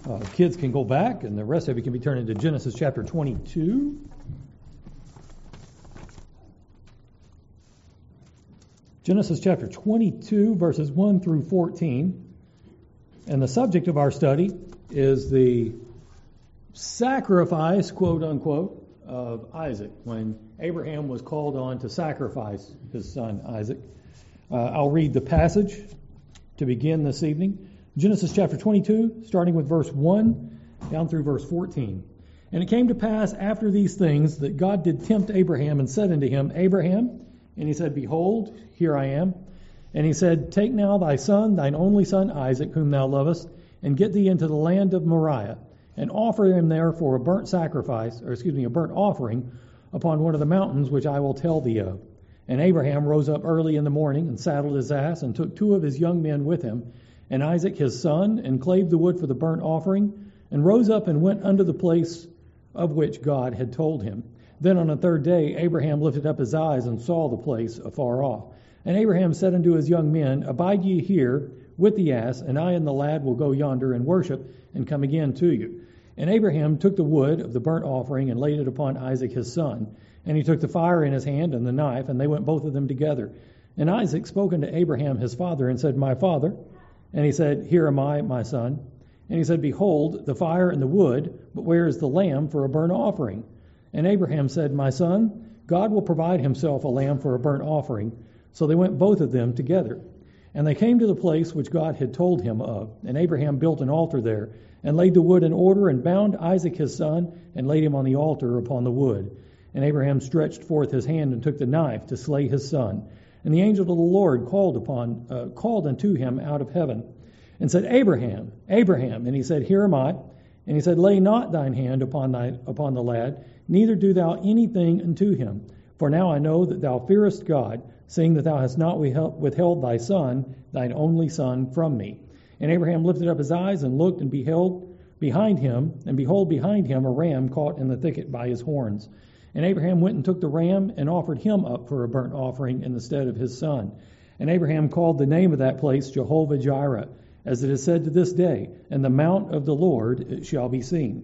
Kids can go back, and the rest of you can be turned into Genesis chapter 22. Genesis chapter 22, verses 1 through 14. And the subject of our study is the sacrifice, quote unquote, of Isaac, when Abraham was called on to sacrifice his son Isaac. I'll read the passage to begin this evening. Genesis chapter 22, starting with verse 1 down through verse 14. And it came to pass after these things that God did tempt Abraham and said unto him, Abraham, and he said, Behold, here I am. And he said, Take now thy son, thine only son Isaac, whom thou lovest, and get thee into the land of Moriah, and offer him there for a burnt offering upon one of the mountains which I will tell thee of. And Abraham rose up early in the morning, and saddled his ass, and took 2 of his young men with him, and Isaac his son, and clave the wood for the burnt offering, and rose up and went unto the place of which God had told him. Then on the 3rd day Abraham lifted up his eyes, and saw the place afar off. And Abraham said unto his young men, Abide ye here with the ass, and I and the lad will go yonder and worship, and come again to you. And Abraham took the wood of the burnt offering, and laid it upon Isaac his son. And he took the fire in his hand and the knife, and they went both of them together. And Isaac spoke unto Abraham his father, and said, My father. And he said, Here am I, my son. And he said, Behold, the fire and the wood, but where is the lamb for a burnt offering? And Abraham said, My son, God will provide himself a lamb for a burnt offering. So they went both of them together. And they came to the place which God had told him of. And Abraham built an altar there, and laid the wood in order, and bound Isaac his son, and laid him on the altar upon the wood. And Abraham stretched forth his hand, and took the knife to slay his son. And the angel of the Lord called unto him out of heaven, and said, Abraham, Abraham. And he said, Here am I. And he said, Lay not thine hand upon the lad, neither do thou anything unto him. For now I know that thou fearest God, seeing that thou hast not withheld thy son, thine only son, from me. And Abraham lifted up his eyes, and looked, and beheld behind him, and behold, behind him a ram caught in the thicket by his horns. And Abraham went and took the ram, and offered him up for a burnt offering in the stead of his son. And Abraham called the name of that place Jehovah Jireh, as it is said to this day, And the mount of the Lord it shall be seen.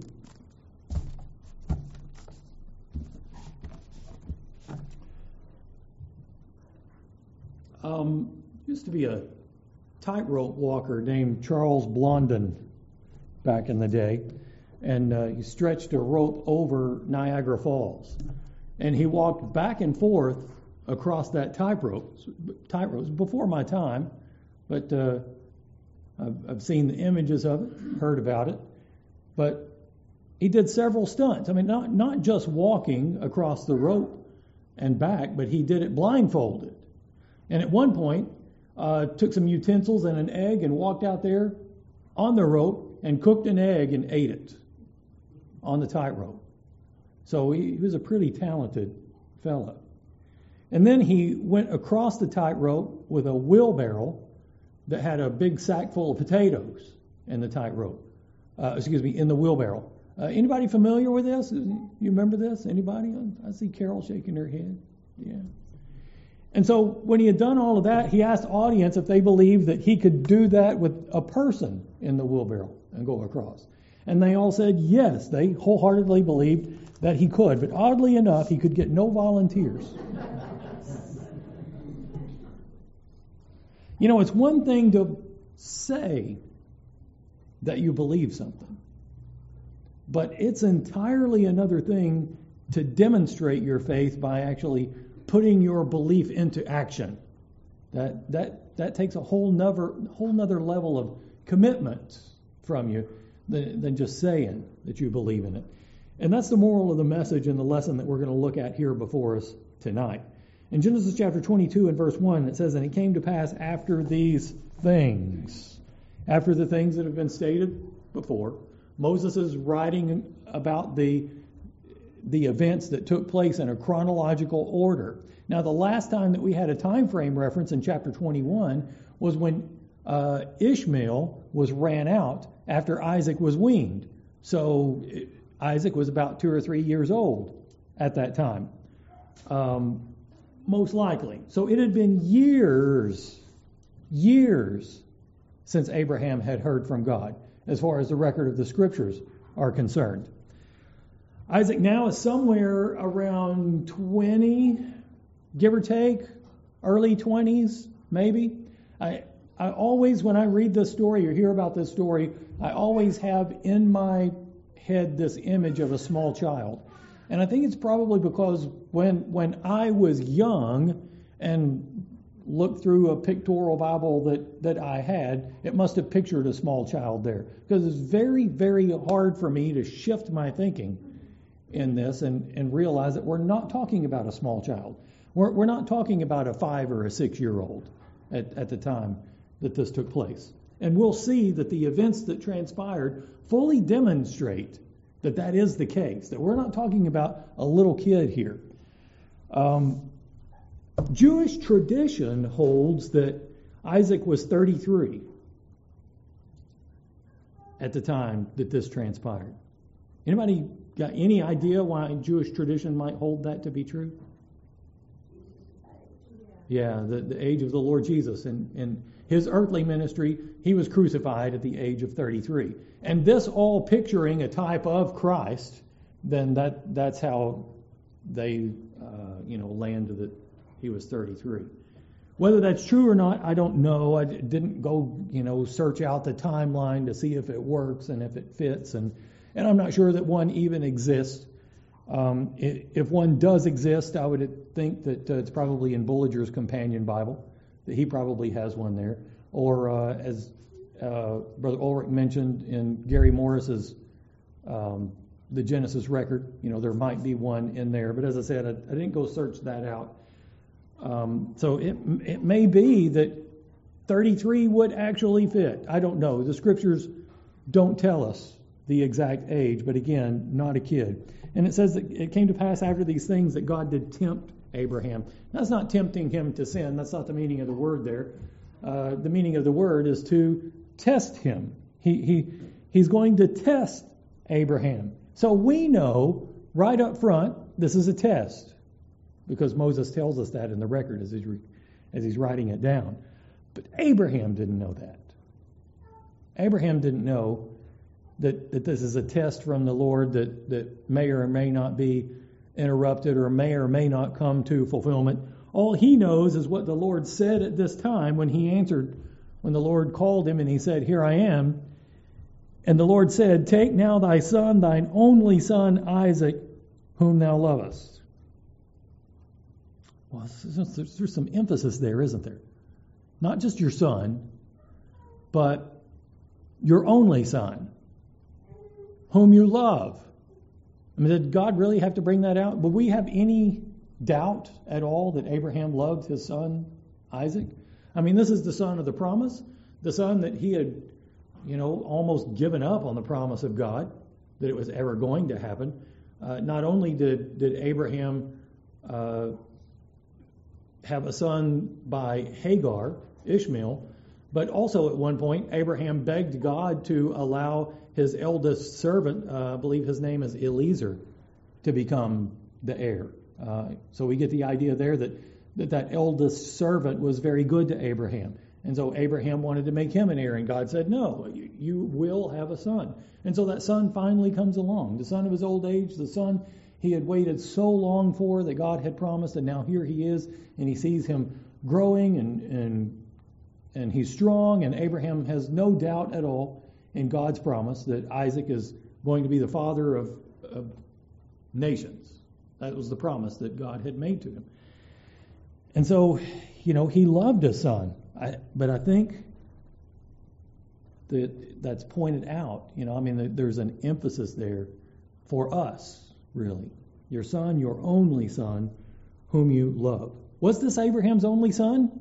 Used to be a tightrope walker named Charles Blondin back in the day. And he stretched a rope over Niagara Falls. And he walked back and forth across that tightropes before my time, but I've seen the images of it, heard about it. But he did several stunts. I mean, not just walking across the rope and back, but he did it blindfolded. And at one point, took some utensils and an egg and walked out there on the rope and cooked an egg and ate it on the tightrope. So he was a pretty talented fellow. And then he went across the tightrope with a wheelbarrow that had a big sack full of potatoes in the tightrope. In the wheelbarrow. Anybody familiar with this? You remember this? Anybody? I see Carol shaking her head. Yeah. And so when he had done all of that, he asked the audience if they believed that he could do that with a person in the wheelbarrow and go across. And they all said yes, they wholeheartedly believed that he could. But oddly enough, he could get no volunteers. You know, it's one thing to say that you believe something, but it's entirely another thing to demonstrate your faith by actually putting your belief into action. That takes a whole nother level of commitment from you than just saying that you believe in it. And that's the moral of the message and the lesson that we're going to look at here before us tonight. In Genesis chapter 22 and verse 1, it says, And it came to pass after these things. After the things that have been stated before, Moses is writing about the events that took place in a chronological order. Now, the last time that we had a time frame reference in chapter 21 was when Ishmael was ran out after Isaac was weaned. So Isaac was about 2 or 3 years old at that time, most likely. So it had been years since Abraham had heard from God. as far as the record of the Scriptures are concerned. Isaac now is somewhere around 20, give or take, early 20s, maybe. I always, when I read this story or hear about this story, I always have in my head this image of a small child. And I think it's probably because when I was young and looked through a pictorial Bible that I had, it must have pictured a small child there. Because it's very, very hard for me to shift my thinking in this and realize that we're not talking about a small child. We're not talking about a 5 or a 6-year-old at the time that this took place. And we'll see that the events that transpired fully demonstrate that that is the case, that we're not talking about a little kid here. Jewish tradition holds that Isaac was 33 at the time that this transpired. Anybody got any idea why Jewish tradition might hold that to be true? Yeah, the age of the Lord Jesus. And his earthly ministry, he was crucified at the age of 33. And this all picturing a type of Christ, then that's how they landed that he was 33. Whether that's true or not, I don't know. I didn't go, search out the timeline to see if it works and if it fits. And I'm not sure that one even exists. If one does exist, I would think that it's probably in Bullinger's Companion Bible, that he probably has one there. Or as Brother Ulrich mentioned in Gary Morris's the Genesis record, there might be one in there. But as I said, I didn't go search that out. So it may be that 33 would actually fit. I don't know. The Scriptures don't tell us the exact age, but again, not a kid. And it says that it came to pass after these things that God did tempt Abraham. That's not tempting him to sin. That's not the meaning of the word there. The meaning of the word is to test him. He's going to test Abraham. So we know right up front this is a test, because Moses tells us that in the record as he's writing it down. But Abraham didn't know that. Abraham didn't know that this is a test from the Lord that may or may not be interrupted or may not come to fulfillment. All he knows is what the Lord said at this time when he answered, when the Lord called him and he said, "Here I am." And the Lord said, "Take now thy son, thine only son Isaac, whom thou lovest." Well, there's some emphasis there, isn't there? Not just your son, but your only son, whom you love. I mean, did God really have to bring that out? Would we have any doubt at all that Abraham loved his son Isaac? I mean, this is the son of the promise, the son that he had, almost given up on the promise of God, that it was ever going to happen. Not only did Abraham have a son by Hagar, Ishmael, but also at one point Abraham begged God to allow his eldest servant, I believe his name is Eliezer, to become the heir. So we get the idea there that eldest servant was very good to Abraham. And so Abraham wanted to make him an heir, and God said, "No, you will have a son." And so that son finally comes along, the son of his old age, the son he had waited so long for that God had promised, and now here he is, and he sees him growing and he's strong, and Abraham has no doubt at all in God's promise that Isaac is going to be the father of nations. That was the promise that God had made to him. And so, he loved his son. But I think that's pointed out. There's an emphasis there for us, really. Your son, your only son, whom you love. Was this Abraham's only son?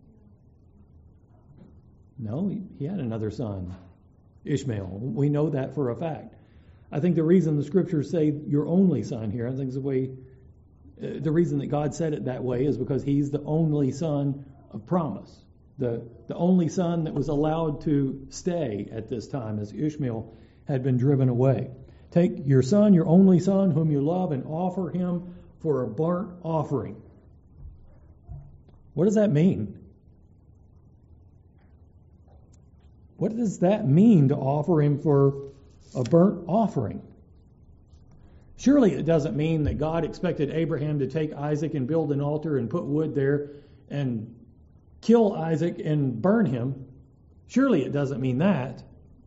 No, he had another son, Ishmael. We know that for a fact. I think the reason the Scriptures say your only son here, I think the reason that God said it that way is because he's the only son of promise. The only son that was allowed to stay at this time as Ishmael had been driven away. Take your son, your only son, whom you love, and offer him for a burnt offering. What does that mean? What does that mean to offer him for a burnt offering? Surely it doesn't mean that God expected Abraham to take Isaac and build an altar and put wood there and kill Isaac and burn him. Surely it doesn't mean that.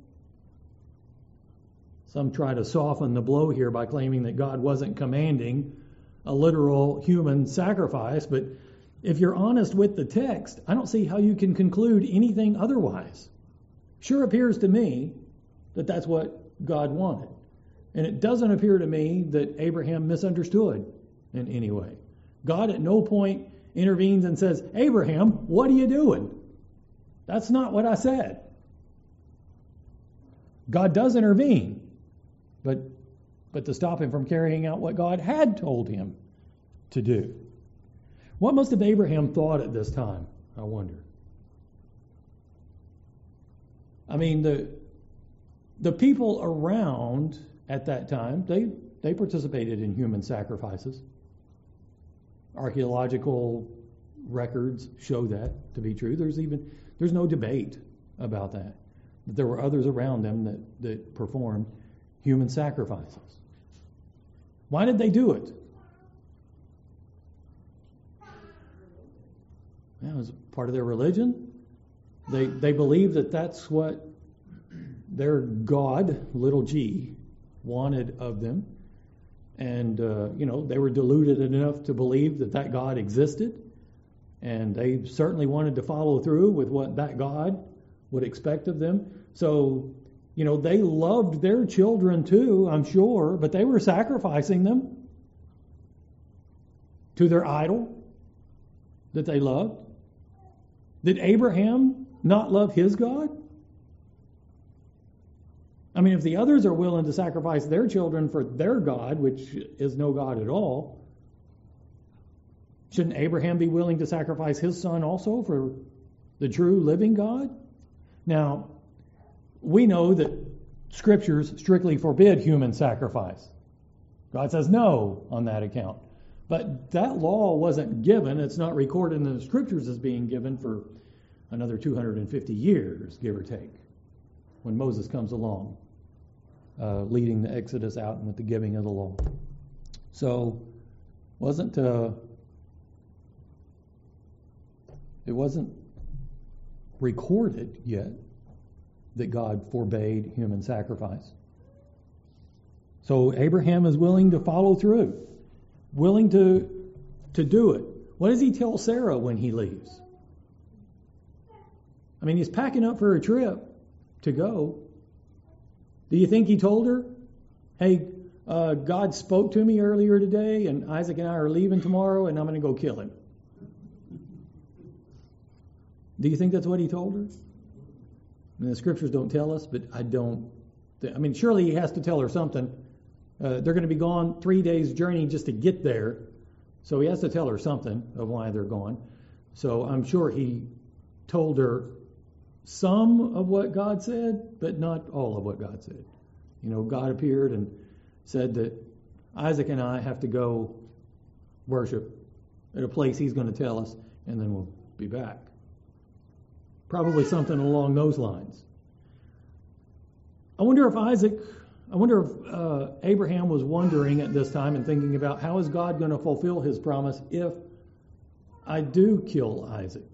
Some try to soften the blow here by claiming that God wasn't commanding a literal human sacrifice, but if you're honest with the text, I don't see how you can conclude anything otherwise. Sure appears to me that that's what God wanted. And it doesn't appear to me that Abraham misunderstood in any way. God at no point intervenes and says, Abraham, what are you doing? That's not what I said. God does intervene, but to stop him from carrying out what God had told him to do. What must have Abraham thought at this time, I wonder? I mean, the people around at that time, they participated in human sacrifices. Archaeological records show that to be true. There's no debate about that. But there were others around them that performed human sacrifices. Why did they do it? It was part of their religion. They believed that that's what their God, little g, wanted of them. And, they were deluded enough to believe that God existed. And they certainly wanted to follow through with what that God would expect of them. So, they loved their children too, I'm sure, but they were sacrificing them to their idol that they loved. Did Abraham not love his God? I mean, if the others are willing to sacrifice their children for their God, which is no God at all, shouldn't Abraham be willing to sacrifice his son also for the true living God? Now, we know that scriptures strictly forbid human sacrifice. God says no on that account. But that law wasn't given. It's not recorded in the scriptures as being given for another 250 years, give or take, when Moses comes along, leading the Exodus out and with the giving of the law. So, it wasn't recorded yet that God forbade human sacrifice. So Abraham is willing to follow through, willing to do it. What does he tell Sarah when he leaves? I mean, he's packing up for a trip to go. Do you think he told her, hey, God spoke to me earlier today, and Isaac and I are leaving tomorrow, and I'm going to go kill him? Do you think that's what he told her? I mean, the scriptures don't tell us, but surely he has to tell her something. They're going to be gone 3 days journey just to get there. So he has to tell her something of why they're gone. So I'm sure he told her some of what God said, but not all of what God said. God appeared and said that Isaac and I have to go worship at a place he's going to tell us, and then we'll be back. Probably something along those lines. I wonder if Abraham was wondering at this time and thinking about how is God going to fulfill his promise if I do kill Isaac?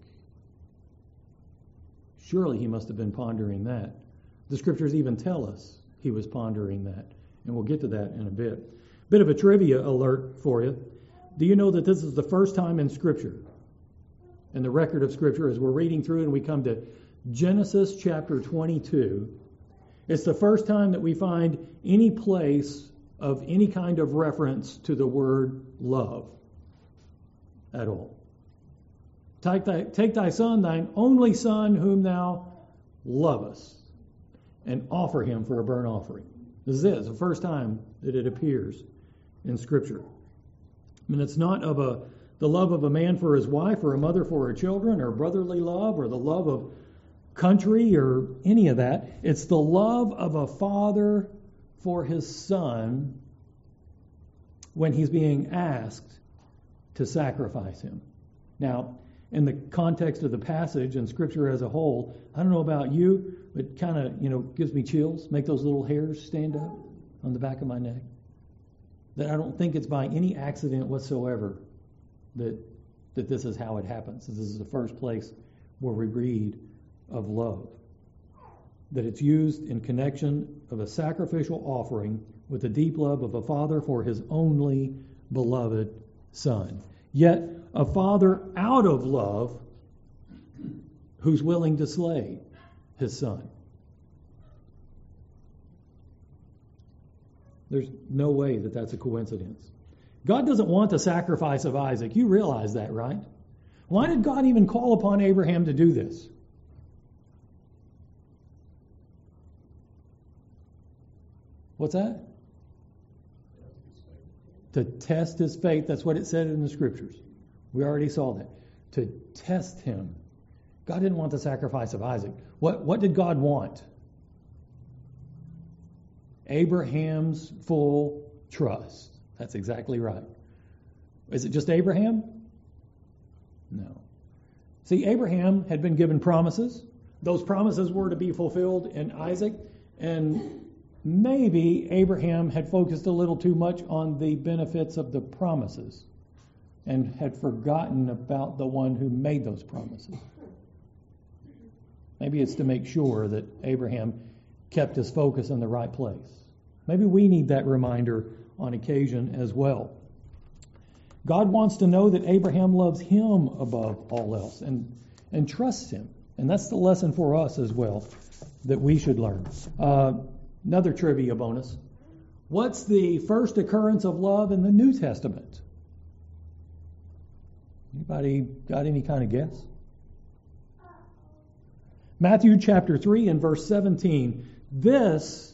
Surely he must have been pondering that. The scriptures even tell us he was pondering that. And we'll get to that in a bit. Bit of a trivia alert for you. Do you know that this is the first time in Scripture, in the record of Scripture, as we're reading through and we come to Genesis chapter 22, it's the first time that we find any place of any kind of reference to the word love at all. Take thy son, thine only son, whom thou lovest, and offer him for a burnt offering. This is it. It's the first time that it appears in Scripture. I mean, it's not of the love of a man for his wife, or a mother for her children, or brotherly love, or the love of country, or any of that. It's the love of a father for his son when he's being asked to sacrifice him. Now, in the context of the passage and Scripture as a whole, I don't know about you, It kind of, gives me chills, make those little hairs stand up on the back of my neck. That I don't think it's by any accident whatsoever that this is how it happens. This is the first place where we read of love. That it's used in connection of a sacrificial offering with the deep love of a father for his only beloved son. Yet a father out of love who's willing to slay his son. There's no way that that's a coincidence. God doesn't want the sacrifice of Isaac. You realize that, right? Why did God even call upon Abraham to do this? What's that? To test his faith. That's what it said in the scriptures. We already saw that. To test him. God didn't want the sacrifice of Isaac. What did God want? Abraham's full trust. That's exactly right. Is it just Abraham? No. See, Abraham had been given promises. Those promises were to be fulfilled in Isaac. And maybe Abraham had focused a little too much on the benefits of the promises and had forgotten about the one who made those promises. Maybe it's to make sure that Abraham kept his focus in the right place. Maybe we need that reminder on occasion as well. God wants to know that Abraham loves him above all else and trusts him. And that's the lesson for us as well that we should learn. Another trivia bonus. What's the first occurrence of love in the New Testament? Anybody got any kind of guess? Matthew chapter 3 and verse 17. This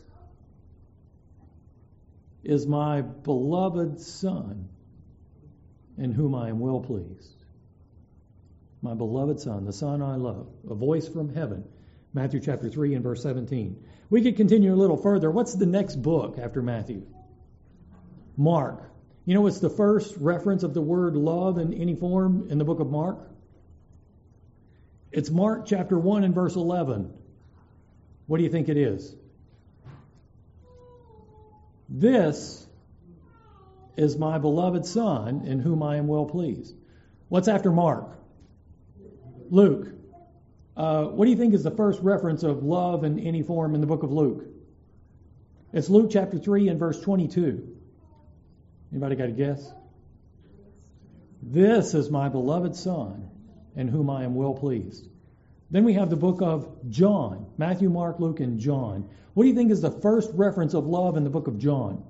is my beloved Son, in whom I am well pleased. My beloved Son, the Son I love. A voice from heaven. Matthew chapter 3 and verse 17. We could continue a little further. What's the next book after Matthew? Mark. You know what's the first reference of the word love in any form in the book of Mark? It's Mark chapter 1 and verse 11. What do you think it is? This is my beloved Son, in whom I am well pleased. What's after Mark? Luke. What do you think is the first reference of love in any form in the book of Luke? It's Luke chapter 3 and verse 22. Anybody got a guess? This is my beloved Son, in whom I am well pleased. Then we have the book of John. Matthew, Mark, Luke, and John. What do you think is the first reference of love in the book of John?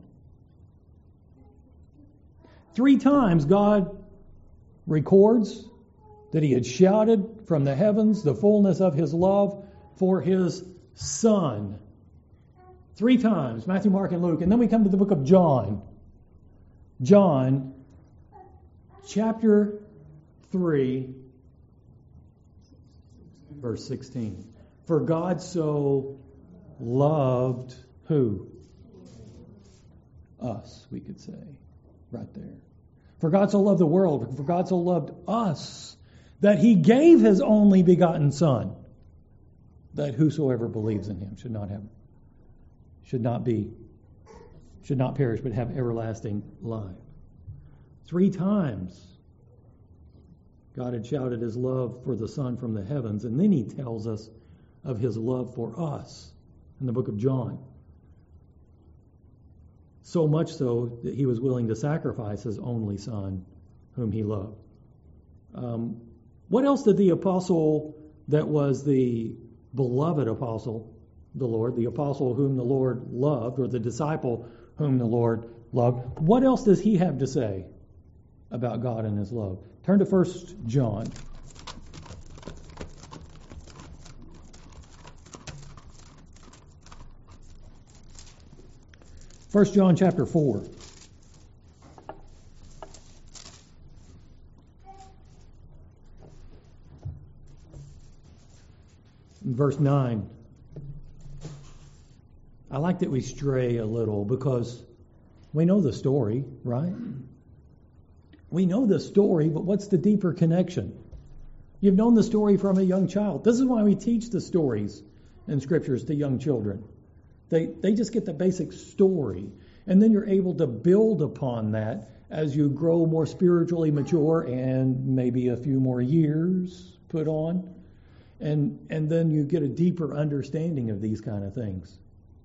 3 times God records that he had shouted from the heavens the fullness of his love for his Son. 3 times, Matthew, Mark, and Luke. And then we come to the book of John. John, chapter 3, verse 16. For God so loved who? Us, we could say, right there. For God so loved the world, for God so loved us, that he gave his only begotten Son, that whosoever believes in him should not perish, but have everlasting life. 3 times God had shouted his love for the Son from the heavens, and then he tells us of his love for us in the book of John. So much so that he was willing to sacrifice his only Son, whom he loved. What else did the apostle that was the beloved apostle, the Lord, the apostle whom the Lord loved, or the disciple whom the Lord loved, what else does he have to say about God and his love? Turn to 1 John. 1 John chapter 4. In verse 9. I like that we stray a little because we know the story, right? We know the story, but what's the deeper connection? You've known the story from a young child. This is why we teach the stories in scriptures to young children. They just get the basic story. And then you're able to build upon that as you grow more spiritually mature and maybe a few more years put on. And then you get a deeper understanding of these kind of things.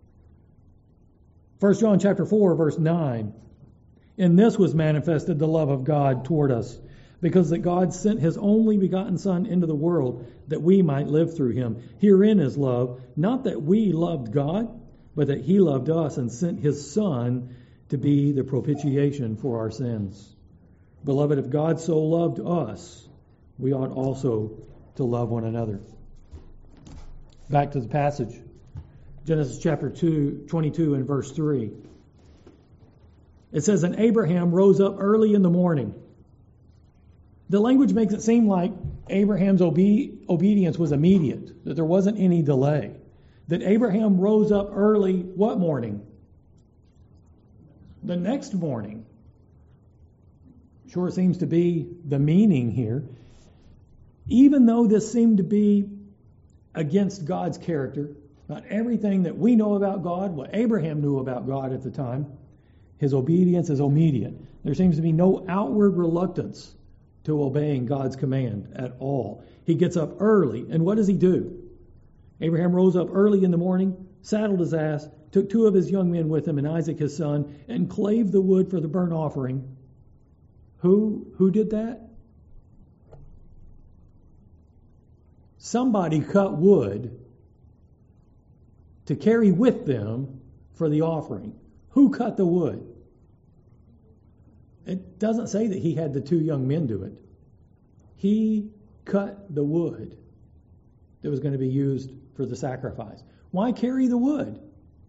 1 John chapter 4, verse 9. In this was manifested the love of God toward us, because that God sent his only begotten Son into the world that we might live through him. Herein is love, not that we loved God, but that he loved us and sent his Son to be the propitiation for our sins. Beloved, if God so loved us, we ought also to love one another. Back to the passage. Genesis chapter 22 and verse 3. It says, and Abraham rose up early in the morning. The language makes it seem like Abraham's obedience was immediate, that there wasn't any delay. That Abraham rose up early, what morning? The next morning. Sure seems to be the meaning here. Even though this seemed to be against God's character, not everything that we know about God, what Abraham knew about God at the time, his obedience is immediate. There seems to be no outward reluctance to obeying God's command at all. He gets up early, and what does he do? Abraham rose up early in the morning, saddled his ass, took 2 of his young men with him and Isaac his son, and clave the wood for the burnt offering. Who did that? Somebody cut wood to carry with them for the offering. Who cut the wood? It doesn't say that he had the 2 young men do it. He cut the wood that was going to be used for the sacrifice. Why carry the wood?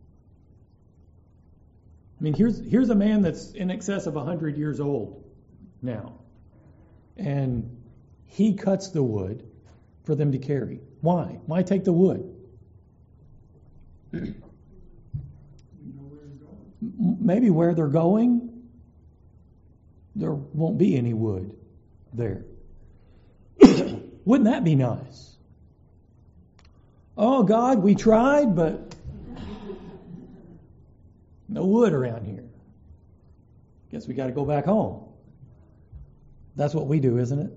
I mean, here's a man that's in excess of 100 years old now. And he cuts the wood for them to carry. Why? Why take the wood? Maybe where they're going, there won't be any wood there. Wouldn't that be nice? Oh, God, we tried, but no wood around here. Guess we got to go back home. That's what we do, isn't it?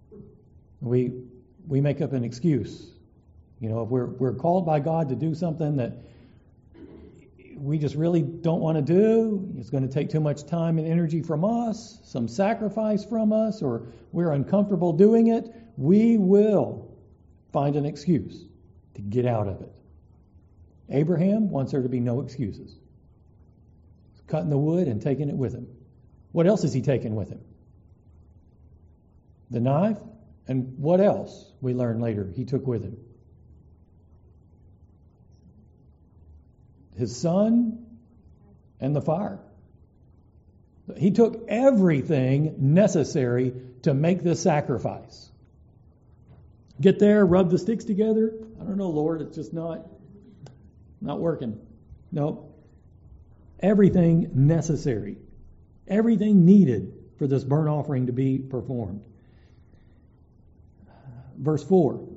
We make up an excuse. You know, if we're called by God to do something that we just really don't want to do, it's going to take too much time and energy from us, some sacrifice from us, or we're uncomfortable doing it, we will find an excuse to get out of it. Abraham wants there to be no excuses. He's cutting the wood and taking it with him. What else is he taking with him? The knife? And what else, we learn later, he took with him? His son and the fire. He took everything necessary to make this sacrifice. Get there, rub the sticks together. I don't know, Lord, it's just not working. No. Everything necessary. Everything needed for this burnt offering to be performed. Verse 4.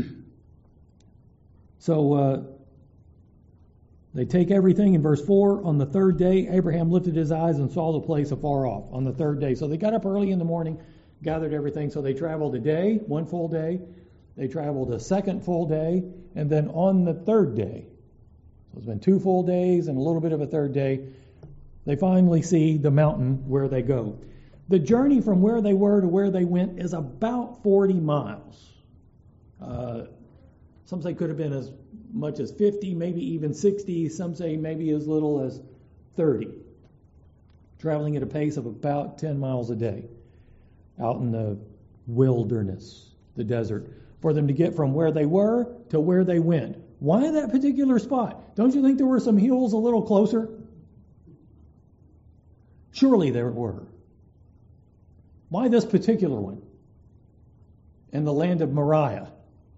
They take everything in verse 4. On the 3rd day, Abraham lifted his eyes and saw the place afar off. On the 3rd day. So they got up early in the morning, gathered everything. So they traveled a day, 1 full day. They traveled a 2nd full day. And then on the 3rd day, so it's been 2 full days and a little bit of a 3rd day, they finally see the mountain where they go. The journey from where they were to where they went is about 40 miles. Some say could have been as much as 50, maybe even 60. Some say maybe as little as 30. Traveling at a pace of about 10 miles a day out in the wilderness, the desert, for them to get from where they were to where they went. Why that particular spot? Don't you think there were some hills a little closer? Surely there were. Why this particular one? In the land of Moriah.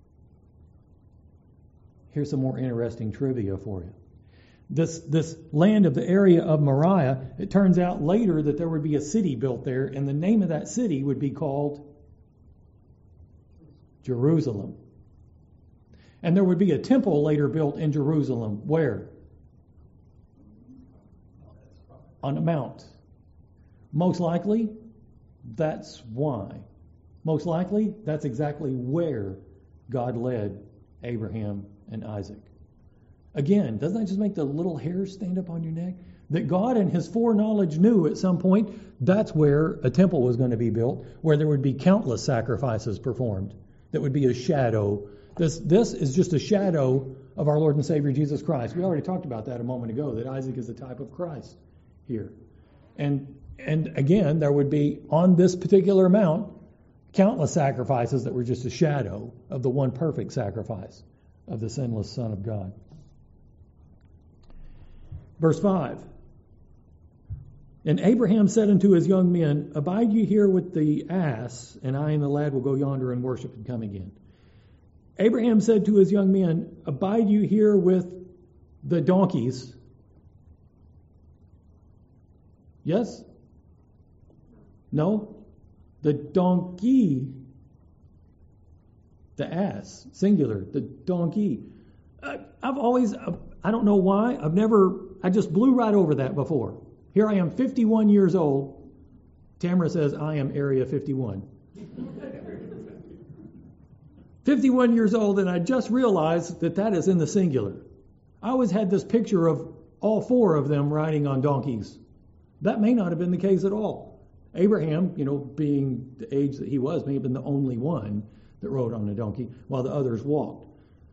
Here's some more interesting trivia for you. This land of the area of Moriah, it turns out later that there would be a city built there, and the name of that city would be called Jerusalem. And there would be a temple later built in Jerusalem. Where? On a mount. Most likely, that's why. Most likely, that's exactly where God led Abraham and Isaac. Again, doesn't that just make the little hairs stand up on your neck? That God in His foreknowledge knew at some point that's where a temple was going to be built, where there would be countless sacrifices performed. That would be a shadow. This is just a shadow of our Lord and Savior Jesus Christ. We already talked about that a moment ago, that Isaac is the type of Christ here. And again, there would be on this particular mount countless sacrifices that were just a shadow of the one perfect sacrifice of the sinless Son of God. Verse 5. And Abraham said unto his young men, Abide ye here with the ass, and I and the lad will go yonder and worship and come again. Abraham said to his young men, Abide you here with the donkeys. Yes? No? The donkey. The ass. Singular. The donkey. I've always, I don't know why, I just blew right over that before. Here I am, 51 years old. Tamara says, I am Area 51. 51 years old, and I just realized that is in the singular. I always had this picture of all four of them riding on donkeys. That may not have been the case at all. Abraham, being the age that he was, may have been the only one that rode on a donkey, while the others walked.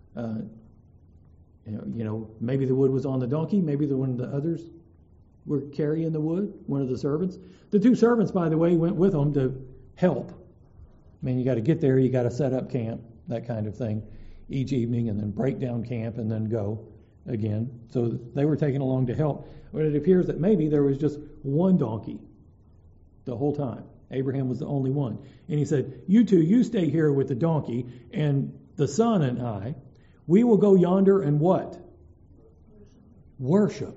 Maybe the wood was on the donkey, maybe one of the others were carrying the wood, one of the servants. The two servants, by the way, went with them to help. I mean, you got to get there, you got to set up camp, that kind of thing, each evening, and then break down camp and then go again. So they were taken along to help. But it appears that maybe there was just one donkey the whole time. Abraham was the only one. And he said, you two, you stay here with the donkey, and the son and I, we will go yonder and what? Worship.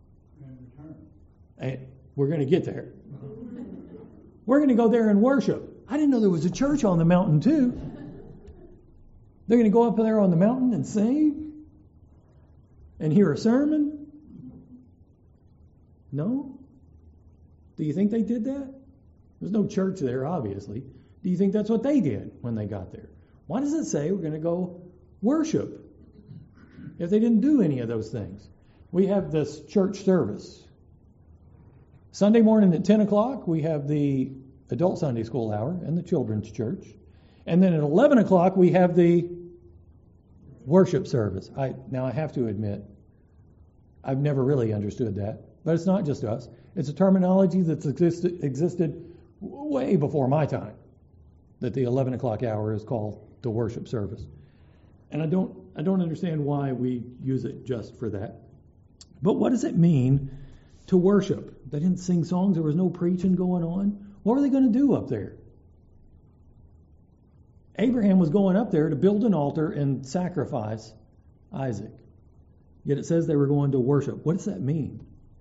And we're going to get there. We're going to go there and worship. I didn't know there was a church on the mountain too. They're going to go up there on the mountain and sing and hear a sermon? No? Do you think they did that? There's no church there, obviously. Do you think that's what they did when they got there? Why does it say we're going to go worship if they didn't do any of those things? We have this church service. Sunday morning at 10 o'clock, we have the adult Sunday school hour and the children's church. And then at 11 o'clock, we have the worship service. Now, I have to admit, I've never really understood that. But it's not just us. It's a terminology that's existed way before my time, that the 11 o'clock hour is called the worship service. And I don't understand why we use it just for that. But what does it mean to worship? They didn't sing songs. There was no preaching going on. What were they going to do up there? Abraham was going up there to build an altar and sacrifice Isaac. Yet it says they were going to worship. What does that mean?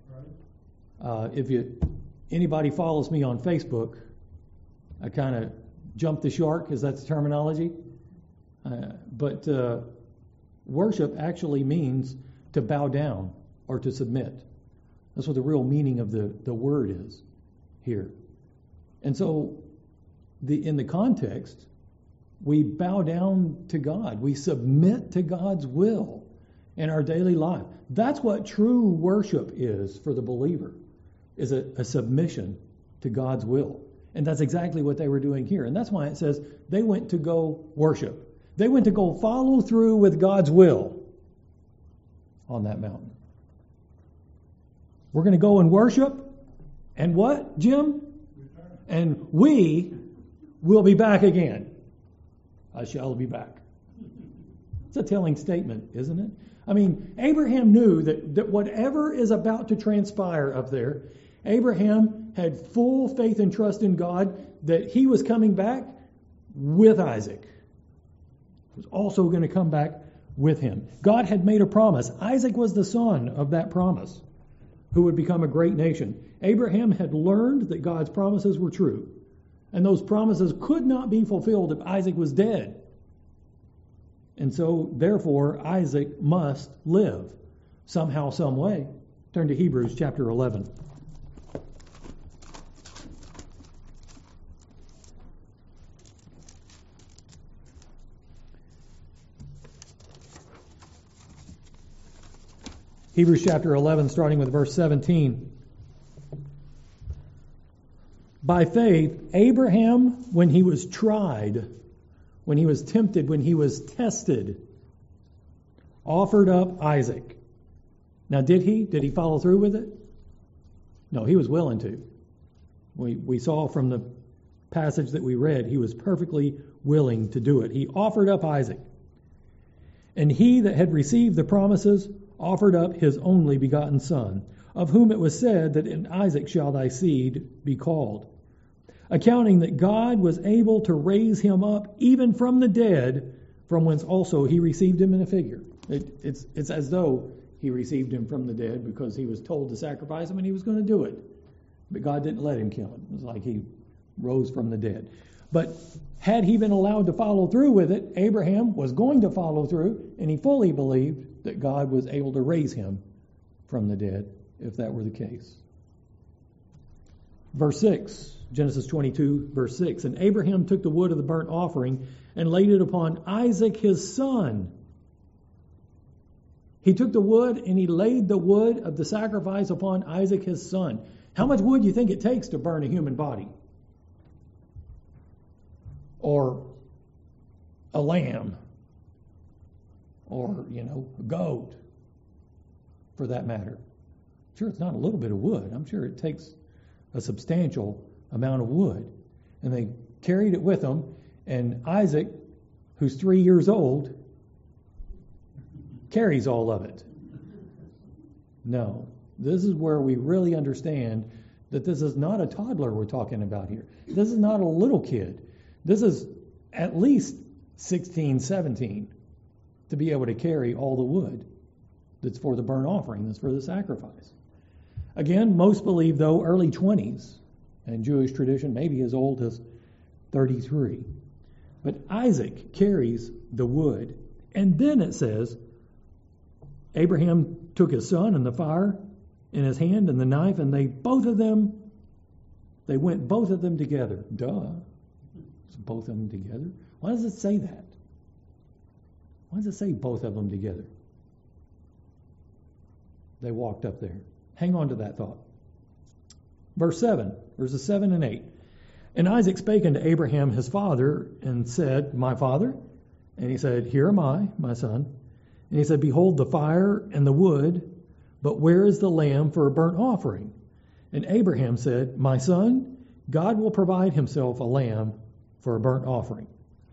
If anybody follows me on Facebook, I kind of jumped the shark, because that's the terminology. But worship actually means to bow down or to submit. That's what the real meaning of the word is here. And so in the context, we bow down to God. We submit to God's will in our daily life. That's what true worship is for the believer, is a submission to God's will. And that's exactly what they were doing here. And that's why it says they went to go worship. They went to go follow through with God's will on that mountain. We're going to go and worship. And what, Jim? Return. And we will be back again. I shall be back. It's a telling statement, isn't it? I mean, Abraham knew that whatever is about to transpire up there, Abraham had full faith and trust in God that he was coming back with Isaac. He was also going to come back with him. God had made a promise. Isaac was the son of that promise, who would become a great nation. Abraham had learned that God's promises were true, and those promises could not be fulfilled if Isaac was dead. And so, therefore, Isaac must live somehow, some way. Turn to Hebrews chapter 11. Hebrews chapter 11, starting with verse 17. By faith, Abraham, when he was tried, when he was tempted, when he was tested, offered up Isaac. Now, did he? Did he follow through with it? No, he was willing to. We saw from the passage that we read, he was perfectly willing to do it. He offered up Isaac. And he that had received the promises offered up his only begotten son, of whom it was said that in Isaac shall thy seed be called, accounting that God was able to raise him up even from the dead, from whence also he received him in a figure. It's as though he received him from the dead because he was told to sacrifice him and he was going to do it. But God didn't let him kill him. It was like he rose from the dead. But had he been allowed to follow through with it, Abraham was going to follow through, and he fully believed that God was able to raise him from the dead, if that were the case. Verse 6, Genesis 22, verse 6. And Abraham took the wood of the burnt offering and laid it upon Isaac his son. He took the wood and he laid the wood of the sacrifice upon Isaac his son. How much wood do you think it takes to burn a human body? Or a lamb? Or, a goat, for that matter. Sure, it's not a little bit of wood. I'm sure it takes a substantial amount of wood. And they carried it with them, and Isaac, who's 3 years old, carries all of it. No, this is where we really understand that this is not a toddler we're talking about here. This is not a little kid. This is at least 16, 17 to be able to carry all the wood that's for the burnt offering, that's for the sacrifice. Again, most believe, though, early 20s, and Jewish tradition maybe as old as 33. But Isaac carries the wood. And then it says, Abraham took his son and the fire in his hand and the knife, and they went both of them together. Duh. It's both of them together. Why does it say that? Why does it say both of them together? They walked up there. Hang on to that thought. Verse 7, verses 7 and 8. And Isaac spake unto Abraham his father, and said, My father? And he said, Here am I, my son. And he said, Behold the fire and the wood, but where is the lamb for a burnt offering? And Abraham said, My son, God will provide himself a lamb for a burnt offering.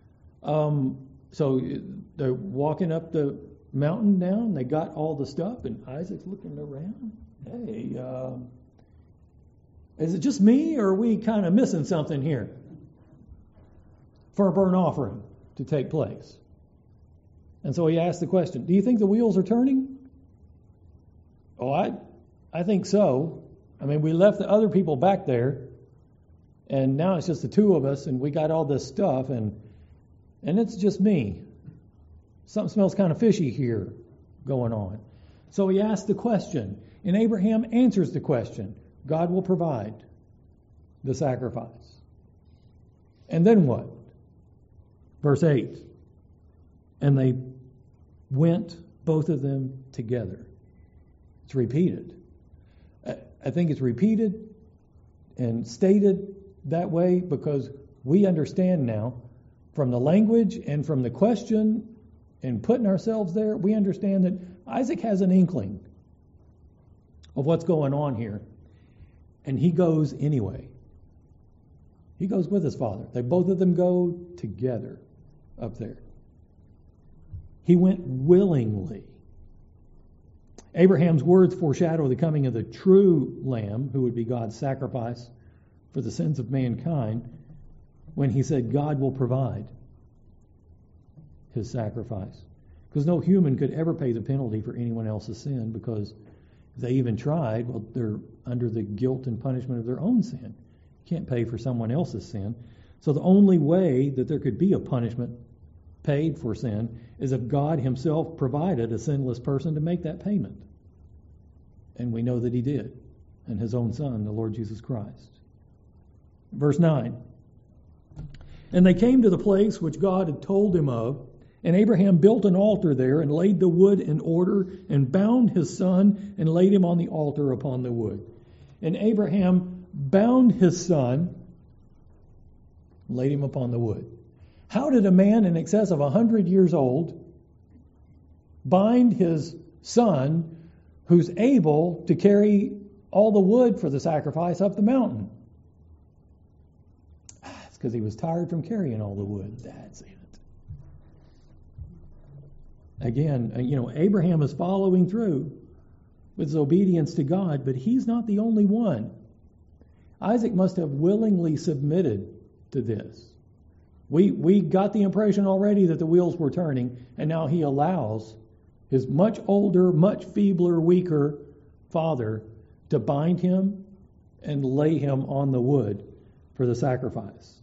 So they're walking up the mountain down. They got all the stuff, and Isaac's looking around. Hey, is it just me, or are we kind of missing something here for a burnt offering to take place? And so he asked the question, do you think the wheels are turning? Oh, I think so. I mean, we left the other people back there, and now it's just the two of us, and we got all this stuff, and it's just me. Something smells kind of fishy here going on. So he asked the question, and Abraham answers the question. God will provide the sacrifice. And then what? Verse 8. And they went, both of them, together. It's repeated. I think it's repeated and stated that way because we understand now from the language and from the question and putting ourselves there, we understand that Isaac has an inkling of what's going on here. And he goes anyway. He goes with his father. Both of them go together up there. He went willingly. Abraham's words foreshadow the coming of the true Lamb, who would be God's sacrifice for the sins of mankind, when he said God will provide his sacrifice. Because no human could ever pay the penalty for anyone else's sin, because if they even tried, well, they're under the guilt and punishment of their own sin. You can't pay for someone else's sin. So the only way that there could be a punishment paid for sin is if God himself provided a sinless person to make that payment. And we know that he did, and his own Son, the Lord Jesus Christ. Verse 9. And they came to the place which God had told him of, and Abraham built an altar there and laid the wood in order and bound his son and laid him on the altar upon the wood. And Abraham bound his son, laid him upon the wood. How did a man in excess of 100 years old bind his son who's able to carry all the wood for the sacrifice up the mountain? It's because he was tired from carrying all the wood. That's it. Again, Abraham is following through with his obedience to God, but he's not the only one. Isaac must have willingly submitted to this. We got the impression already that the wheels were turning, and now he allows his much older, much feebler, weaker father to bind him and lay him on the wood for the sacrifice.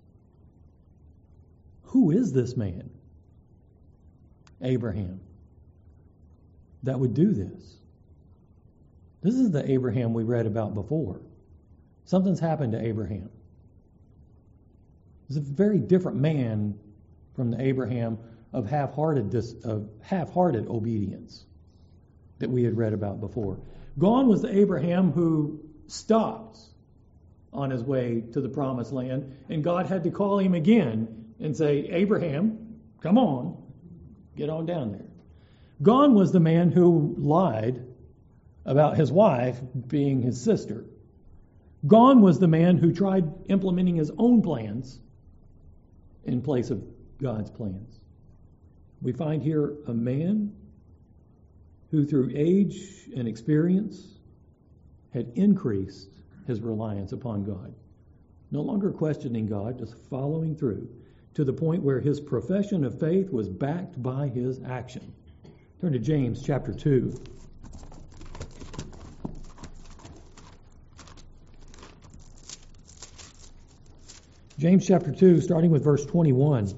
Who is this man? Abraham. That would do this. This is the Abraham we read about before. Something's happened to Abraham. He's a very different man from the Abraham of half-hearted obedience that we had read about before. Gone was the Abraham who stopped on his way to the promised land, and God had to call him again and say, Abraham, come on, get on down there. Gone was the man who lied about his wife being his sister. Gone was the man who tried implementing his own plans in place of God's plans. We find here a man who through age and experience had increased his reliance upon God. No longer questioning God, just following through to the point where his profession of faith was backed by his action. Turn to James chapter 2. James chapter 2, starting with verse 21.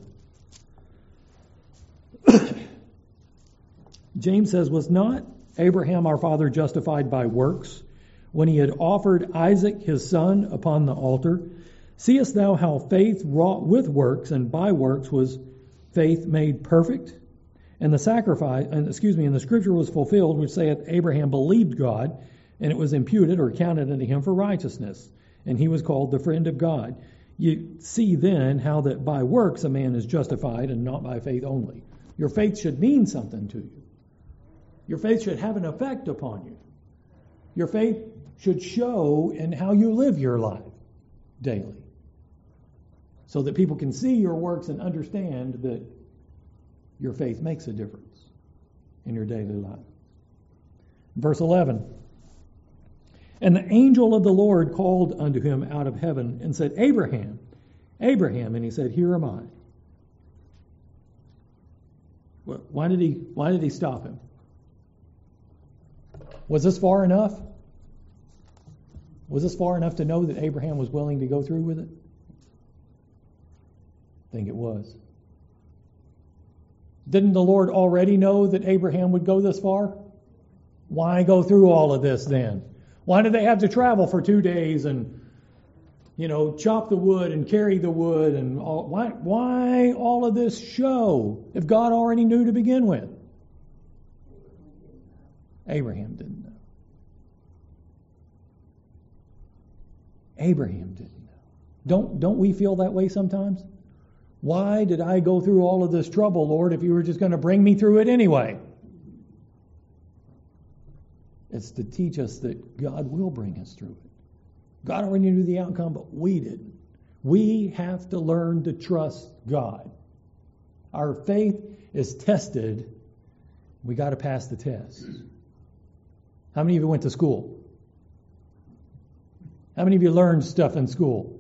James says, was not Abraham our father justified by works when he had offered Isaac his son upon the altar? Seest thou how faith wrought with works, and by works was faith made perfect? And the scripture was fulfilled, which saith, Abraham believed God, and it was imputed or counted unto him for righteousness, and he was called the friend of God. You see then how that by works a man is justified, and not by faith only. Your faith should mean something to you. Your faith should have an effect upon you. Your faith should show in how you live your life daily, so that people can see your works and understand that your faith makes a difference in your daily life. Verse 11. And the angel of the Lord called unto him out of heaven and said, Abraham, Abraham. And he said, Here am I. Why did he stop him? Was this far enough? Was this far enough to know that Abraham was willing to go through with it? I think it was. Didn't the Lord already know that Abraham would go this far? Why go through all of this then? Why did they have to travel for 2 days and, chop the wood and carry the wood and all? Why all of this show if God already knew to begin with? Abraham didn't know. Abraham didn't know. Don't we feel that way sometimes? Why did I go through all of this trouble, Lord, if you were just going to bring me through it anyway? It's to teach us that God will bring us through it. God already knew the outcome, but we didn't. We have to learn to trust God. Our faith is tested. We got to pass the test. How many of you went to school? How many of you learned stuff in school?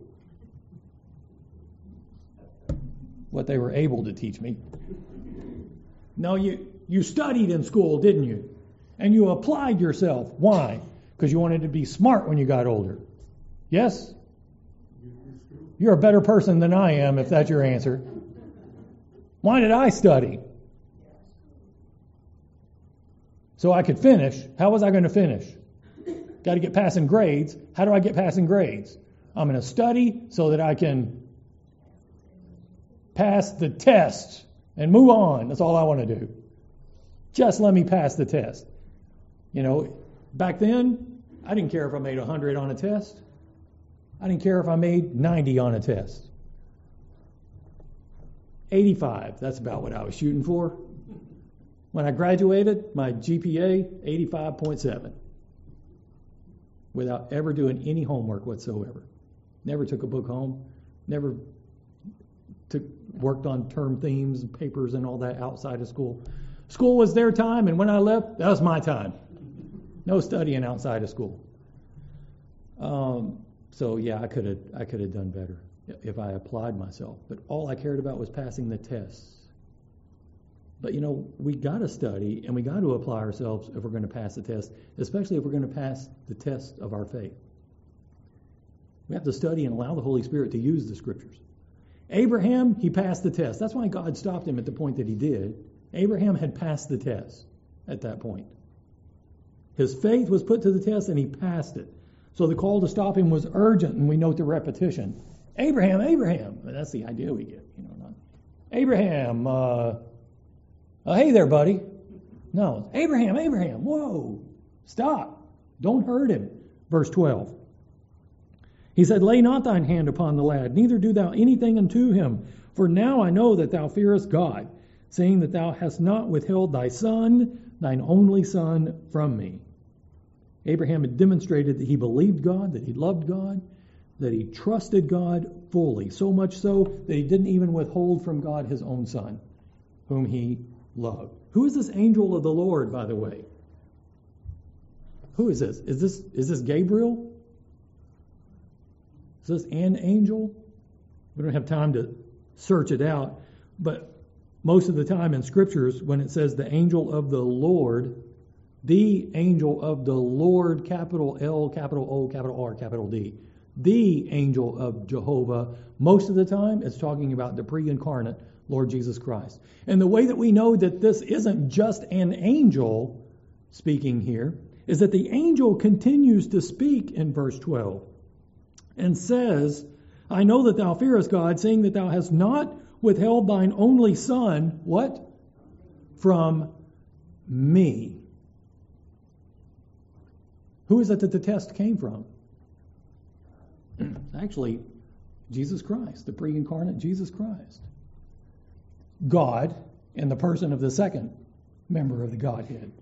What they were able to teach me. No, you studied in school, didn't you? And you applied yourself. Why? Because you wanted to be smart when you got older. Yes? You're a better person than I am if that's your answer. Why did I study? So I could finish. How was I going to finish? Got to get passing grades. How do I get passing grades? I'm going to study so that I can pass the test and move on. That's all I want to do. Just let me pass the test. You know, back then, I didn't care if I made 100 on a test. I didn't care if I made 90 on a test. 85, that's about what I was shooting for. When I graduated, my GPA, 85.7. Without ever doing any homework whatsoever. Never took a book home. Never worked on term themes, papers, and all that outside of school. School was their time, and when I left, that was my time. No studying outside of school. So yeah, I could have done better if I applied myself. But all I cared about was passing the tests. But you know, we got to study and we got to apply ourselves if we're going to pass the test, especially if we're going to pass the test of our faith. We have to study and allow the Holy Spirit to use the Scriptures. Abraham, he passed the test. That's why God stopped him at the point that he did. Abraham had passed the test at that point. His faith was put to the test and he passed it. So the call to stop him was urgent, and we note the repetition. Abraham, Abraham. That's the idea we get. Not Abraham, hey there, buddy. No, Abraham, Abraham. Whoa, stop. Don't hurt him. Verse 12. He said, lay not thine hand upon the lad, neither do thou anything unto him. For now I know that thou fearest God, saying that thou hast not withheld thy son, thine only son, from me. Abraham had demonstrated that he believed God, that he loved God, that he trusted God fully, so much so that he didn't even withhold from God his own son, whom he loved. Who is this angel of the Lord, by the way? Who is this? Is this Gabriel? Is this an angel? We don't have time to search it out, but most of the time in scriptures, when it says the angel of the Lord, the angel of the Lord, capital L, capital O, capital R, capital D, the angel of Jehovah, most of the time it's talking about the pre-incarnate Lord Jesus Christ. And the way that we know that this isn't just an angel speaking here is that the angel continues to speak in verse 12 and says, I know that thou fearest God, saying that thou hast not withheld thine only son, what? From me. Who is it that the test came from? Actually, Jesus Christ, the pre-incarnate Jesus Christ. God in the person of the second member of the Godhead.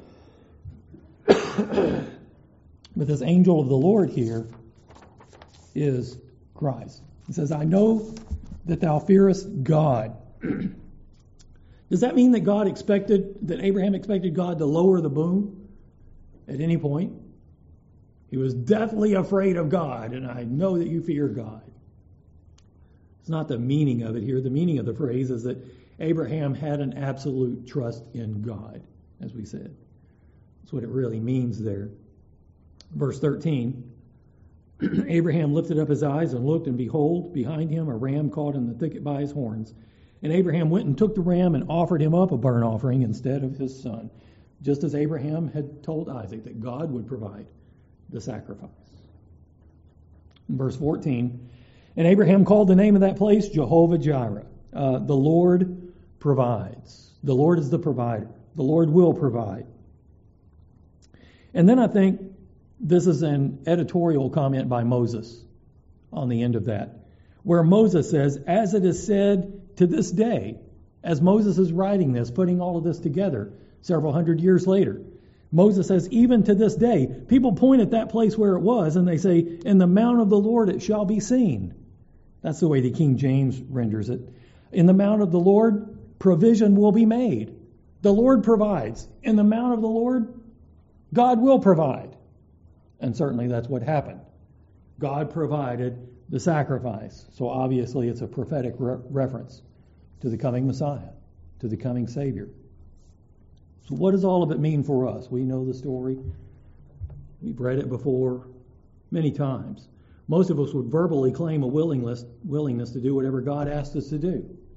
But this angel of the Lord here is Christ. He says, I know that thou fearest God. Does that mean that Abraham expected God to lower the boom at any point? He was deathly afraid of God, and I know that you fear God. It's not the meaning of it here. The meaning of the phrase is that Abraham had an absolute trust in God, as we said. That's what it really means there. Verse 13, Abraham lifted up his eyes and looked, and behold, behind him a ram caught in the thicket by his horns. And Abraham went and took the ram and offered him up a burnt offering instead of his son, just as Abraham had told Isaac that God would provide the sacrifice. In verse 14, and Abraham called the name of that place Jehovah Jireh. The Lord provides. The Lord is the provider. The Lord will provide. And then I think this is an editorial comment by Moses on the end of that, where Moses says, as it is said to this day, as Moses is writing this, putting all of this together several hundred years later, Moses says, even to this day, people point at that place where it was and they say, in the mount of the Lord it shall be seen. That's the way the King James renders it. In the mount of the Lord, provision will be made. The Lord provides. In the mount of the Lord, God will provide. And certainly that's what happened. God provided the sacrifice. So obviously it's a prophetic reference to the coming Messiah, to the coming Savior. So what does all of it mean for us? We know the story. We've read it before many times. Most of us would verbally claim a willingness to do whatever God asked us to do.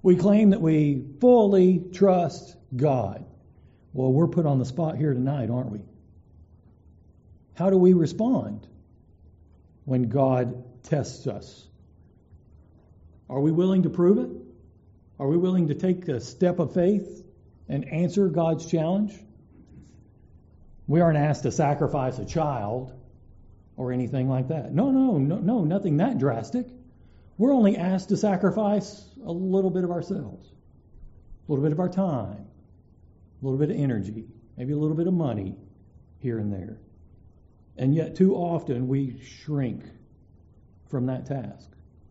We claim that we fully trust God. Well, we're put on the spot here tonight, aren't we? How do we respond when God tests us? Are we willing to prove it? Are we willing to take a step of faith and answer God's challenge? We aren't asked to sacrifice a child or anything like that. No, nothing that drastic. We're only asked to sacrifice a little bit of ourselves, a little bit of our time, a little bit of energy, maybe a little bit of money here and there. And yet too often we shrink from that task.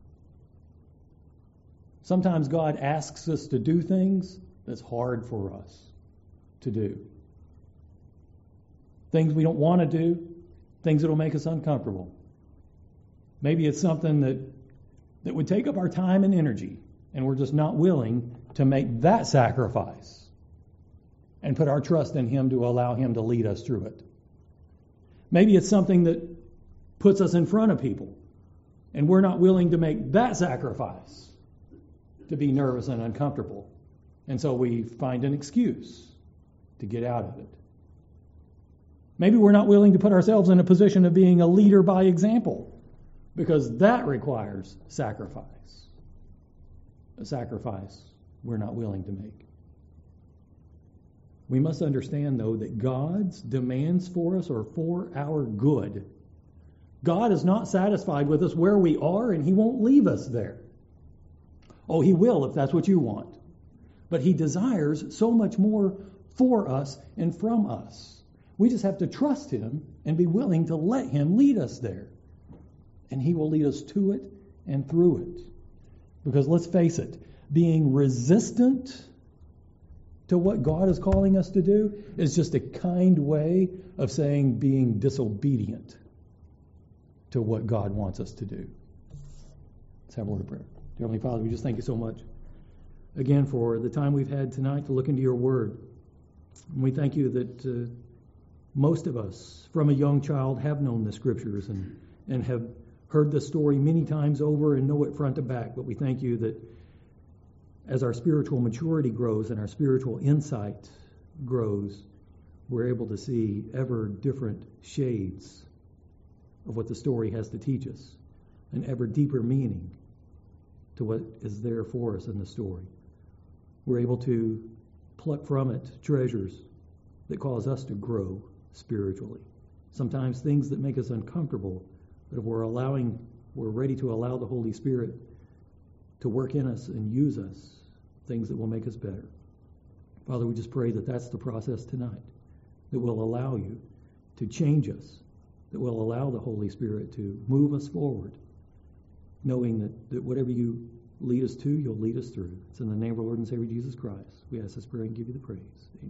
Sometimes God asks us to do things that's hard for us to do. Things we don't want to do, things that will make us uncomfortable. Maybe it's something that would take up our time and energy, and we're just not willing to make that sacrifice and put our trust in Him to allow Him to lead us through it. Maybe it's something that puts us in front of people, and we're not willing to make that sacrifice to be nervous and uncomfortable. And so we find an excuse to get out of it. Maybe we're not willing to put ourselves in a position of being a leader by example, because that requires sacrifice. A sacrifice we're not willing to make. We must understand, though, that God's demands for us are for our good. God is not satisfied with us where we are, and He won't leave us there. Oh, He will if that's what you want. But He desires so much more for us and from us. We just have to trust Him and be willing to let Him lead us there. And He will lead us to it and through it. Because let's face it, being resistant to what God is calling us to do is just a kind way of saying being disobedient to what God wants us to do. Let's have a word of prayer. Dear Heavenly Father, we just thank You so much again for the time we've had tonight to look into Your Word. And we thank You that most of us from a young child have known the Scriptures and have heard the story many times over and know it front to back. But we thank You that as our spiritual maturity grows and our spiritual insight grows, we're able to see ever different shades of what the story has to teach us, an ever deeper meaning to what is there for us in the story. We're able to pluck from it treasures that cause us to grow spiritually. Sometimes things that make us uncomfortable, but if we're ready to allow the Holy Spirit to work in us and use us, things that will make us better. Father, we just pray that that's the process tonight, that will allow You to change us, that will allow the Holy Spirit to move us forward, knowing that whatever You lead us to, You'll lead us through. It's in the name of our Lord and Savior Jesus Christ. We ask this prayer and give You the praise. Amen.